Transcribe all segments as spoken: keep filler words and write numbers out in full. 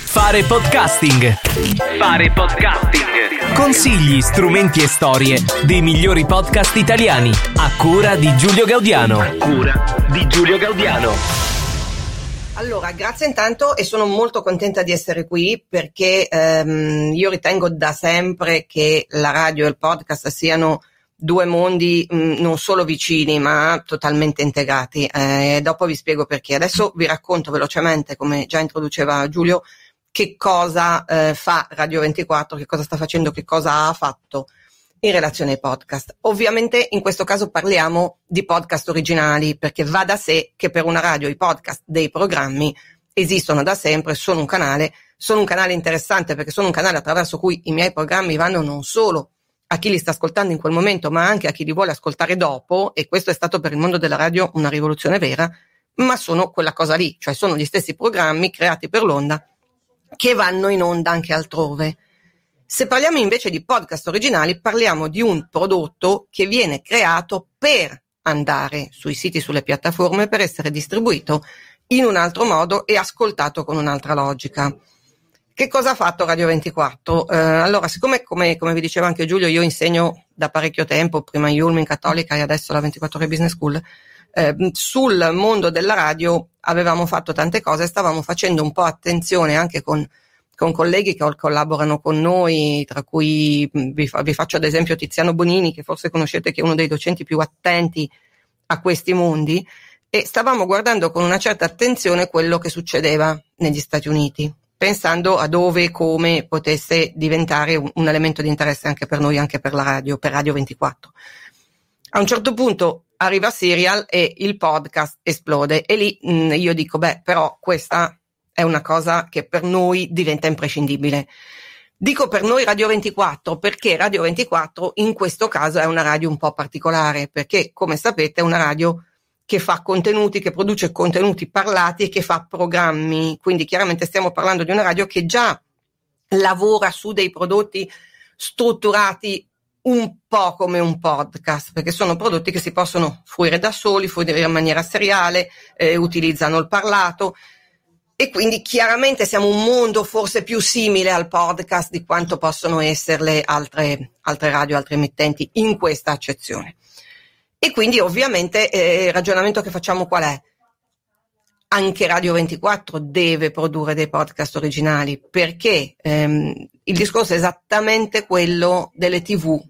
Fare podcasting. Fare podcasting. Consigli, strumenti e storie dei migliori podcast italiani, a cura di Giulio Gaudiano. A cura di Giulio Gaudiano. Allora, grazie intanto e sono molto contenta di essere qui perché ehm, io ritengo da sempre che la radio e il podcast siano due mondi mh, non solo vicini ma totalmente integrati. Eh, dopo vi spiego perché. Adesso vi racconto velocemente, come già introduceva Giulio, che cosa eh, fa Radio ventiquattro, che cosa sta facendo, che cosa ha fatto in relazione ai podcast. Ovviamente in questo caso parliamo di podcast originali, perché va da sé che per una radio i podcast dei programmi esistono da sempre, sono un canale, sono un canale interessante perché sono un canale attraverso cui i miei programmi vanno non solo a chi li sta ascoltando in quel momento, ma anche a chi li vuole ascoltare dopo, e questo è stato per il mondo della radio una rivoluzione vera, ma sono quella cosa lì, cioè sono gli stessi programmi creati per l'onda che vanno in onda anche altrove. Se parliamo invece di podcast originali, parliamo di un prodotto che viene creato per andare sui siti, sulle piattaforme, per essere distribuito in un altro modo e ascoltato con un'altra logica. Che cosa ha fatto Radio ventiquattro? Eh, allora, siccome, come, come vi diceva anche Giulio, io insegno da parecchio tempo, prima in Yulm, in Cattolica e adesso alla ventiquattro Ore Business School, eh, sul mondo della radio avevamo fatto tante cose, stavamo facendo un po' attenzione anche con, con colleghi che collaborano con noi, tra cui vi, fa, vi faccio ad esempio Tiziano Bonini, che forse conoscete, che è uno dei docenti più attenti a questi mondi, e stavamo guardando con una certa attenzione quello che succedeva negli Stati Uniti, pensando a dove e come potesse diventare un, un elemento di interesse anche per noi, anche per la radio, per Radio ventiquattro. A un certo punto arriva Serial e il podcast esplode e lì mh, io dico, beh, però questa è una cosa che per noi diventa imprescindibile. Dico per noi Radio ventiquattro perché Radio ventiquattro in questo caso è una radio un po' particolare, perché come sapete è una radio che fa contenuti, che produce contenuti parlati e che fa programmi, quindi chiaramente stiamo parlando di una radio che già lavora su dei prodotti strutturati un po' come un podcast, perché sono prodotti che si possono fruire da soli, fruire in maniera seriale, eh, utilizzano il parlato e quindi chiaramente siamo un mondo forse più simile al podcast di quanto possono esserle altre, altre radio, altre emittenti in questa accezione. E quindi ovviamente eh, il ragionamento che facciamo qual è? Anche Radio ventiquattro deve produrre dei podcast originali, perché ehm, il discorso è esattamente quello delle tivù,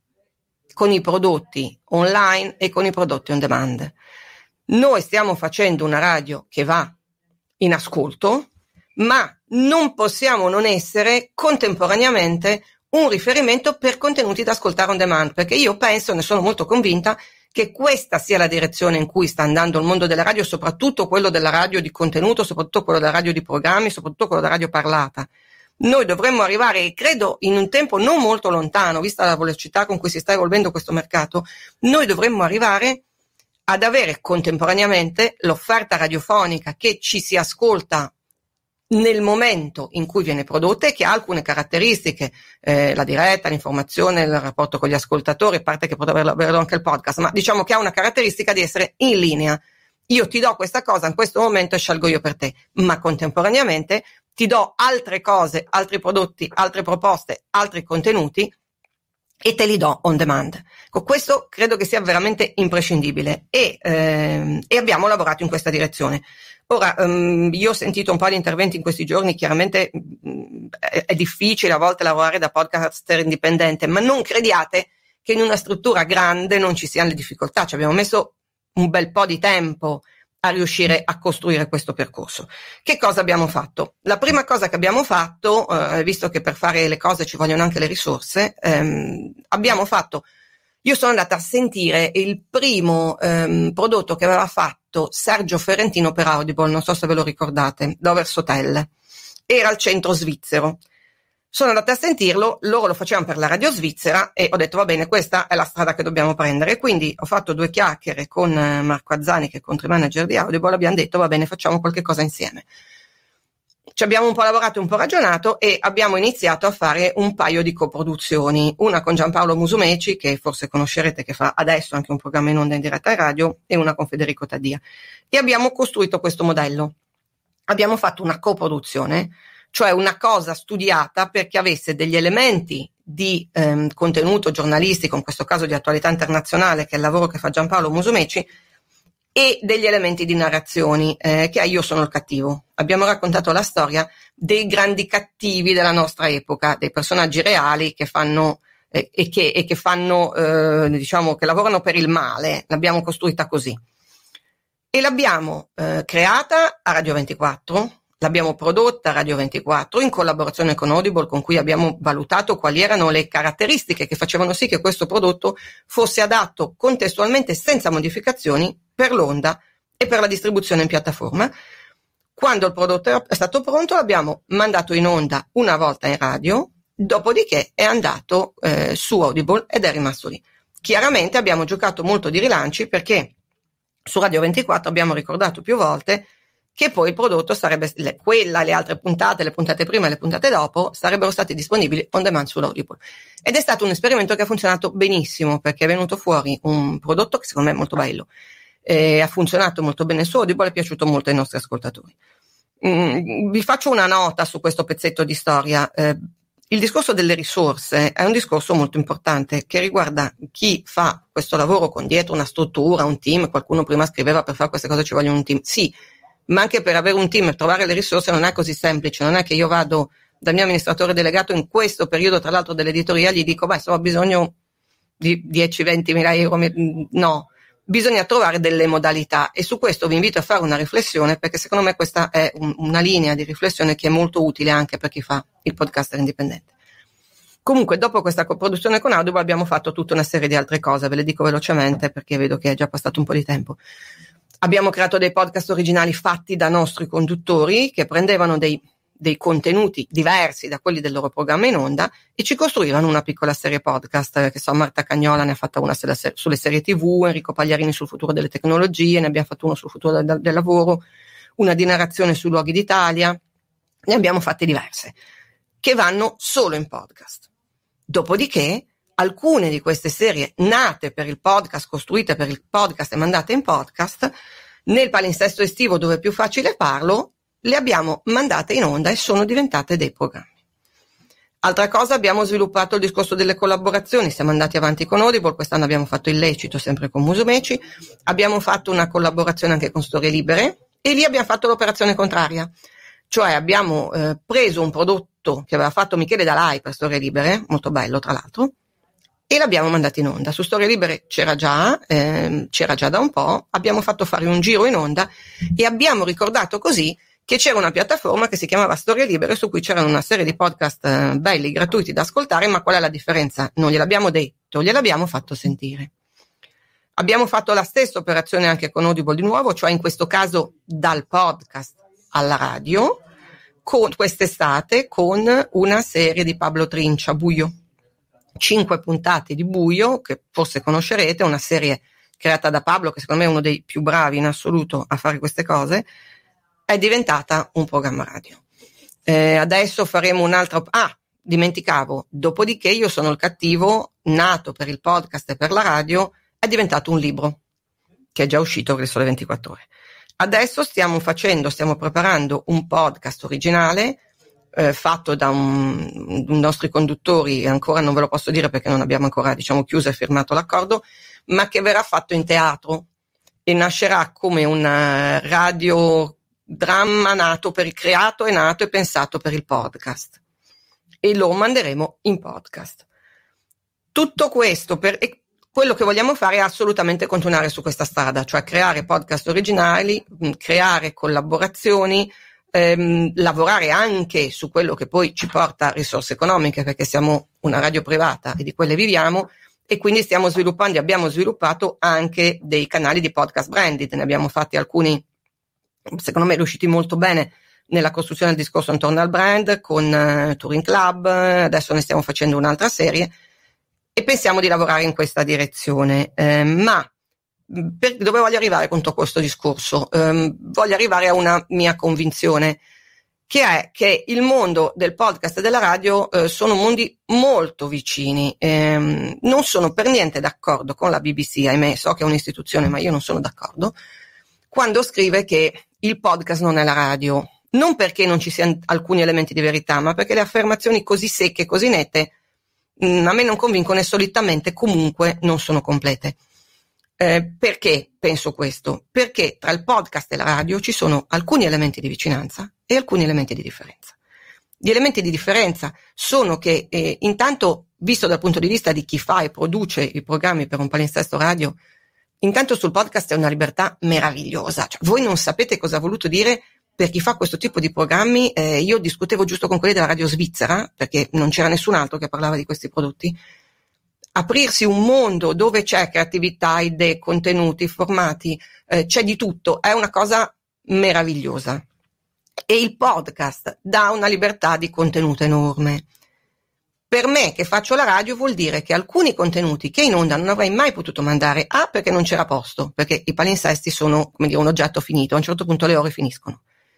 con i prodotti online e con i prodotti on demand. Noi stiamo facendo una radio che va in ascolto, ma non possiamo non essere contemporaneamente un riferimento per contenuti da ascoltare on demand, perché io penso, ne sono molto convinta, che questa sia la direzione in cui sta andando il mondo della radio, soprattutto quello della radio di contenuto, soprattutto quello della radio di programmi, soprattutto quello della radio parlata. Noi dovremmo arrivare, credo in un tempo non molto lontano, vista la velocità con cui si sta evolvendo questo mercato, noi dovremmo arrivare ad avere contemporaneamente l'offerta radiofonica che ci si ascolta nel momento in cui viene prodotta e che ha alcune caratteristiche, eh, la diretta, l'informazione, il rapporto con gli ascoltatori, a parte che potrebbe averlo anche il podcast, ma diciamo che ha una caratteristica di essere in linea. Io ti do questa cosa in questo momento e scelgo io per te, ma contemporaneamente ti do altre cose, altri prodotti, altre proposte, altri contenuti e te li do on demand. Con questo credo che sia veramente imprescindibile e, ehm, e abbiamo lavorato in questa direzione. Ora, um, io ho sentito un po' di interventi in questi giorni, chiaramente mh, è, è difficile a volte lavorare da podcaster indipendente, ma non crediate che in una struttura grande non ci siano le difficoltà. Ci abbiamo messo un bel po' di tempo a riuscire a costruire questo percorso. Che cosa abbiamo fatto? La prima cosa che abbiamo fatto, eh, visto che per fare le cose ci vogliono anche le risorse, ehm, abbiamo fatto, io sono andata a sentire il primo ehm, prodotto che aveva fatto Sergio Ferentino per Audible, non so se ve lo ricordate, Lovers Hotel, era al centro svizzero. Sono andata a sentirlo, loro lo facevano per la radio svizzera e ho detto va bene, questa è la strada che dobbiamo prendere. Quindi ho fatto due chiacchiere con Marco Azzani, che è country manager di Audible, abbiamo detto va bene, facciamo qualche cosa insieme. Ci abbiamo un po' lavorato, un po' ragionato e abbiamo iniziato a fare un paio di coproduzioni, una con Giampaolo Musumeci, che forse conoscerete, che fa adesso anche un programma in onda in diretta ai radio, e una con Federico Taddia. E abbiamo costruito questo modello. Abbiamo fatto una coproduzione, cioè una cosa studiata perché avesse degli elementi di ehm, contenuto giornalistico, in questo caso di attualità internazionale, che è il lavoro che fa Giampaolo Musumeci, e degli elementi di narrazioni, eh, che è Io sono il cattivo. Abbiamo raccontato la storia dei grandi cattivi della nostra epoca, dei personaggi reali che fanno eh, e che, e che fanno, eh, diciamo, che lavorano per il male. L'abbiamo costruita così. E l'abbiamo eh, creata a Radio ventiquattro, l'abbiamo prodotta a Radio ventiquattro in collaborazione con Audible, con cui abbiamo valutato quali erano le caratteristiche che facevano sì che questo prodotto fosse adatto contestualmente, senza modificazioni, per l'onda e per la distribuzione in piattaforma. Quando il prodotto è stato pronto l'abbiamo mandato in onda una volta in radio, dopodiché è andato eh, su Audible ed è rimasto lì. Chiaramente abbiamo giocato molto di rilanci, perché su Radio ventiquattro abbiamo ricordato più volte che poi il prodotto sarebbe, le, quella, le altre puntate, le puntate prima e le puntate dopo, sarebbero stati disponibili on demand sull'Audible. Ed è stato un esperimento che ha funzionato benissimo, perché è venuto fuori un prodotto che secondo me è molto bello, eh, ha funzionato molto bene su Audible, è piaciuto molto ai nostri ascoltatori. Mm, vi faccio una nota su questo pezzetto di storia. Eh, il discorso delle risorse è un discorso molto importante che riguarda chi fa questo lavoro con dietro una struttura, un team. Qualcuno prima scriveva: per fare queste cose ci vogliono un team. Sì, ma anche per avere un team e trovare le risorse non è così semplice. Non è che io vado dal mio amministratore delegato in questo periodo, tra l'altro dell'editoria, gli dico: beh, ho bisogno di dieci venti mila euro. No, bisogna trovare delle modalità, e su questo vi invito a fare una riflessione, perché secondo me questa è un, una linea di riflessione che è molto utile anche per chi fa il podcaster indipendente. Comunque, dopo questa coproduzione con Audible abbiamo fatto tutta una serie di altre cose, ve le dico velocemente perché vedo che è già passato un po' di tempo. Abbiamo creato dei podcast originali fatti da nostri conduttori, che prendevano dei, dei contenuti diversi da quelli del loro programma in onda e ci costruivano una piccola serie podcast. Che so, Marta Cagnola ne ha fatta una sulle serie tivù, Enrico Pagliarini sul futuro delle tecnologie, ne abbiamo fatto uno sul futuro del, del lavoro, una di narrazione sui luoghi d'Italia. Ne abbiamo fatte diverse che vanno solo in podcast. Dopodiché alcune di queste serie nate per il podcast, costruite per il podcast e mandate in podcast, nel palinsesto estivo dove è più facile farlo, le abbiamo mandate in onda e sono diventate dei programmi. Altra cosa, abbiamo sviluppato il discorso delle collaborazioni, siamo andati avanti con Audible, quest'anno abbiamo fatto Illecito sempre con Musumeci, abbiamo fatto una collaborazione anche con Storie Libere e lì abbiamo fatto l'operazione contraria, cioè abbiamo eh, preso un prodotto che aveva fatto Michele Dalai per Storie Libere, molto bello tra l'altro, e l'abbiamo mandato in onda. Su Storie Libere c'era già, ehm, c'era già da un po', abbiamo fatto fare un giro in onda e abbiamo ricordato così che c'era una piattaforma che si chiamava Storie Libere, su cui c'erano una serie di podcast eh, belli, gratuiti da ascoltare. Ma qual è la differenza? Non gliel'abbiamo detto, gliel'abbiamo fatto sentire. Abbiamo fatto la stessa operazione anche con Audible di nuovo, cioè in questo caso dal podcast alla radio, con quest'estate con una serie di Pablo Trincia, Buio. Cinque puntate di Buio, che forse conoscerete, una serie creata da Pablo, che secondo me è uno dei più bravi in assoluto a fare queste cose, è diventata un programma radio. Eh, adesso faremo un'altra... Ah, dimenticavo, dopodiché Io sono il cattivo, nato per il podcast e per la radio, è diventato un libro, che è già uscito per le Sole ventiquattro Ore. Adesso stiamo facendo, stiamo preparando un podcast originale, Eh, fatto da un, un nostri conduttori, ancora non ve lo posso dire perché non abbiamo ancora, diciamo, chiuso e firmato l'accordo, ma che verrà fatto in teatro e nascerà come un radiodramma nato per il creato e nato e pensato per il podcast, e lo manderemo in podcast. Tutto questo per e quello che vogliamo fare è assolutamente continuare su questa strada, cioè creare podcast originali, creare collaborazioni, Ehm, lavorare anche su quello che poi ci porta risorse economiche, perché siamo una radio privata e di quelle viviamo, e quindi stiamo sviluppando e abbiamo sviluppato anche dei canali di podcast branded. Ne abbiamo fatti alcuni, secondo me, riusciti molto bene nella costruzione del discorso intorno al brand con uh, Touring Club. Adesso ne stiamo facendo un'altra serie e pensiamo di lavorare in questa direzione, eh, ma Per, dove voglio arrivare con tutto questo discorso? Um, voglio arrivare a una mia convinzione, che è che il mondo del podcast e della radio eh, sono mondi molto vicini. Ehm, non sono per niente d'accordo con la B B C, ahimè, so che è un'istituzione, ma io non sono d'accordo, quando scrive che il podcast non è la radio. Non perché non ci siano alcuni elementi di verità, ma perché le affermazioni così secche, così nette, mh, a me non convincono e solitamente comunque non sono complete. Eh, perché penso questo? Perché tra il podcast e la radio ci sono alcuni elementi di vicinanza e alcuni elementi di differenza. Gli elementi di differenza sono che eh, intanto, visto dal punto di vista di chi fa e produce i programmi per un palinsesto radio, intanto sul podcast è una libertà meravigliosa. Cioè, voi non sapete cosa ha voluto dire per chi fa questo tipo di programmi. Eh, io discutevo giusto con quelli della radio svizzera, perché non c'era nessun altro che parlava di questi prodotti. Aprirsi un mondo dove c'è creatività, idee, contenuti, formati, eh, c'è di tutto, è una cosa meravigliosa. E il podcast dà una libertà di contenuto enorme. Per me che faccio la radio vuol dire che alcuni contenuti che in onda non avrei mai potuto mandare, A, perché non c'era posto, perché i palinsesti sono, come dire, un oggetto finito, a un certo punto le ore finiscono.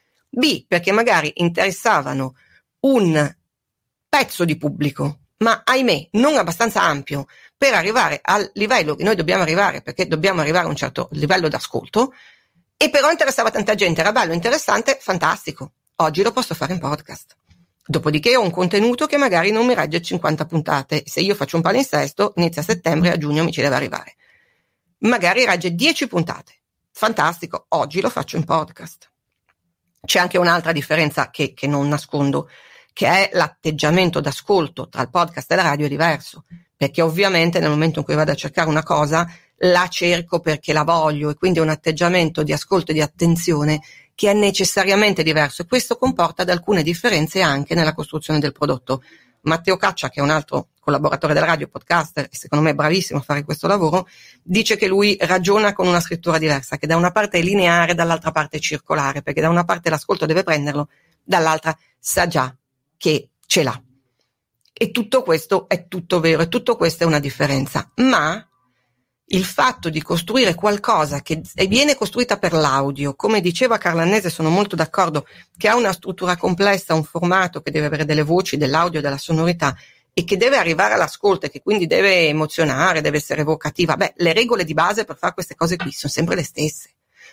B, perché magari interessavano un pezzo di pubblico, ma ahimè non abbastanza ampio per arrivare al livello che noi dobbiamo arrivare, perché dobbiamo arrivare a un certo livello d'ascolto, e però interessava tanta gente, era bello, interessante, fantastico. Oggi lo posso fare in podcast. Dopodiché ho un contenuto che magari non mi regge cinquanta puntate. Se io faccio un palinsesto, inizia a settembre e a giugno mi ci deve arrivare. Magari regge dieci puntate. Fantastico, oggi lo faccio in podcast. C'è anche un'altra differenza che, che non nascondo, che è l'atteggiamento d'ascolto tra il podcast e la radio è diverso, perché ovviamente nel momento in cui vado a cercare una cosa la cerco perché la voglio, e quindi è un atteggiamento di ascolto e di attenzione che è necessariamente diverso, e questo comporta ad alcune differenze anche nella costruzione del prodotto. Matteo Caccia, che è un altro collaboratore della radio, podcaster, e secondo me è bravissimo a fare questo lavoro, dice che lui ragiona con una scrittura diversa, che da una parte è lineare, dall'altra parte è circolare, perché da una parte l'ascolto deve prenderlo, dall'altra sa già che ce l'ha. E tutto questo è tutto vero, e tutto questo è una differenza, ma il fatto di costruire qualcosa che viene costruita per l'audio, come diceva Carla Annese, sono molto d'accordo, che ha una struttura complessa, un formato che deve avere delle voci, dell'audio, della sonorità, e che deve arrivare all'ascolto, e che quindi deve emozionare, deve essere evocativa. Beh, le regole di base per fare queste cose qui sono sempre le stesse.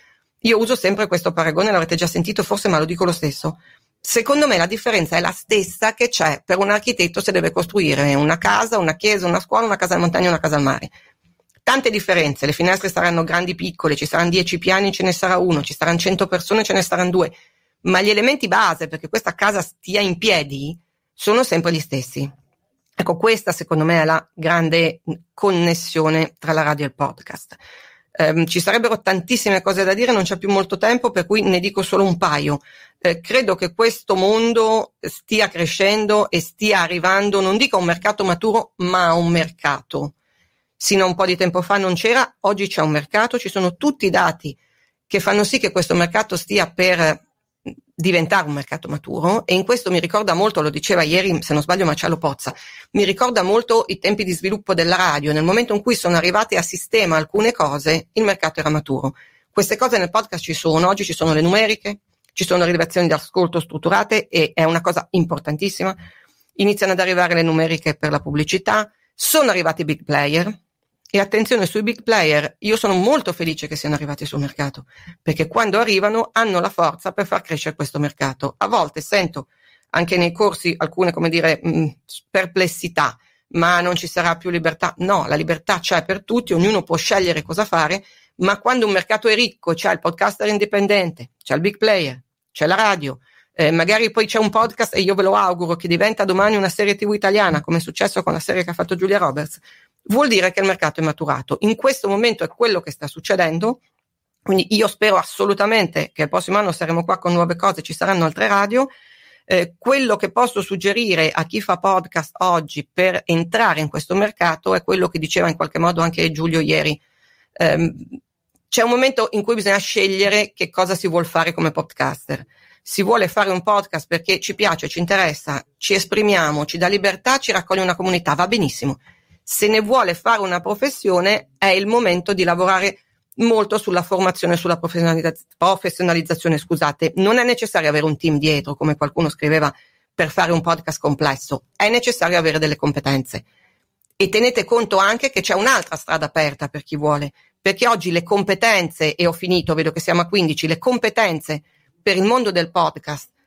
Io uso sempre questo paragone, l'avrete già sentito forse, ma lo dico lo stesso. Secondo me la differenza è la stessa che c'è per un architetto se deve costruire una casa, una chiesa, una scuola, una casa al montagna, una casa al mare. Tante differenze, le finestre saranno grandi, piccole, ci saranno dieci piani, ce ne sarà uno, ci saranno cento persone, ce ne saranno due, ma gli elementi base perché questa casa stia in piedi sono sempre gli stessi. Ecco, questa secondo me è la grande connessione tra la radio e il podcast. Um, ci sarebbero tantissime cose da dire, non c'è più molto tempo, per cui ne dico solo un paio. Eh, credo che questo mondo stia crescendo e stia arrivando, non dico a un mercato maturo, ma a un mercato. Sino a un po' di tempo fa non c'era, oggi c'è un mercato, ci sono tutti i dati che fanno sì che questo mercato stia per diventare un mercato maturo, e in questo mi ricorda molto, lo diceva ieri, se non sbaglio, Marcello Pozza, mi ricorda molto i tempi di sviluppo della radio. Nel momento in cui sono arrivate a sistema alcune cose, il mercato era maturo. Queste cose nel podcast ci sono, oggi ci sono le numeriche, ci sono le rilevazioni di ascolto strutturate, e è una cosa importantissima. Iniziano ad arrivare le numeriche per la pubblicità, sono arrivati i big player. E attenzione, sui big player io sono molto felice che siano arrivati sul mercato, perché quando arrivano hanno la forza per far crescere questo mercato. A volte sento anche nei corsi alcune, come dire, mh, perplessità, ma non ci sarà più libertà. No, la libertà c'è per tutti, ognuno può scegliere cosa fare, ma quando un mercato è ricco, c'è il podcaster indipendente, c'è il big player, c'è la radio, eh, magari poi c'è un podcast, e io ve lo auguro che diventa domani una serie tivù italiana, come è successo con la serie che ha fatto Giulia Roberts, vuol dire che il mercato è maturato. In questo momento è quello che sta succedendo, quindi io spero assolutamente che il prossimo anno saremo qua con nuove cose, ci saranno altre radio. Eh, quello che posso suggerire a chi fa podcast oggi per entrare in questo mercato è quello che diceva in qualche modo anche Giulio ieri. Eh, c'è un momento in cui bisogna scegliere che cosa si vuol fare come podcaster. Si vuole fare un podcast perché ci piace, ci interessa, ci esprimiamo, ci dà libertà, ci raccoglie una comunità, va benissimo. Se ne vuole fare una professione, è il momento di lavorare molto sulla formazione, sulla professionalizz- professionalizzazione, scusate. Non è necessario avere un team dietro, come qualcuno scriveva, per fare un podcast complesso. È necessario avere delle competenze. E tenete conto anche che c'è un'altra strada aperta per chi vuole, perché oggi le competenze, e ho finito, vedo che siamo a quindici, le competenze per il mondo del podcast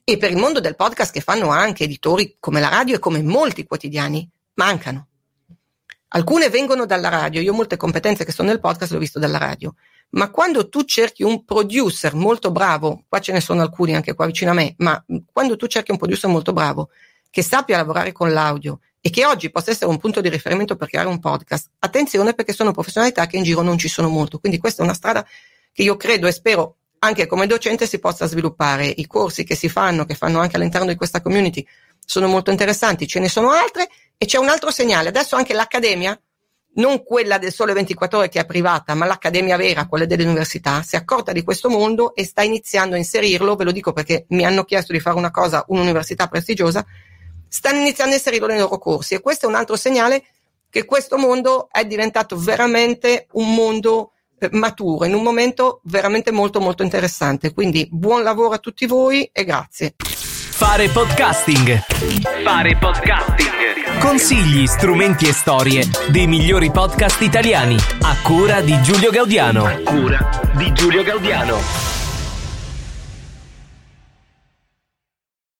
e per il mondo del podcast che fanno anche editori come la radio e come molti quotidiani, mancano. Alcune vengono dalla radio, io ho molte competenze che sono nel podcast, l'ho visto dalla radio, ma quando tu cerchi un producer molto bravo, qua ce ne sono alcuni anche qua vicino a me, ma quando tu cerchi un producer molto bravo, che sappia lavorare con l'audio e che oggi possa essere un punto di riferimento per creare un podcast, attenzione, perché sono professionalità che in giro non ci sono molto, quindi questa è una strada che io credo e spero anche come docente si possa sviluppare. I corsi che si fanno, che fanno anche all'interno di questa community, sono molto interessanti, ce ne sono altre. E c'è un altro segnale, adesso anche l'accademia, non quella del Sole ventiquattro Ore che è privata, ma l'accademia vera, quella delle università, si è accorta di questo mondo e sta iniziando a inserirlo, ve lo dico perché mi hanno chiesto di fare una cosa, un'università prestigiosa, stanno iniziando a inserirlo nei loro corsi, e questo è un altro segnale che questo mondo è diventato veramente un mondo maturo, in un momento veramente molto molto interessante, quindi buon lavoro a tutti voi e grazie. Fare podcasting. Fare podcasting. Consigli, strumenti e storie dei migliori podcast italiani, a cura di Giulio Gaudiano. A cura di Giulio Gaudiano.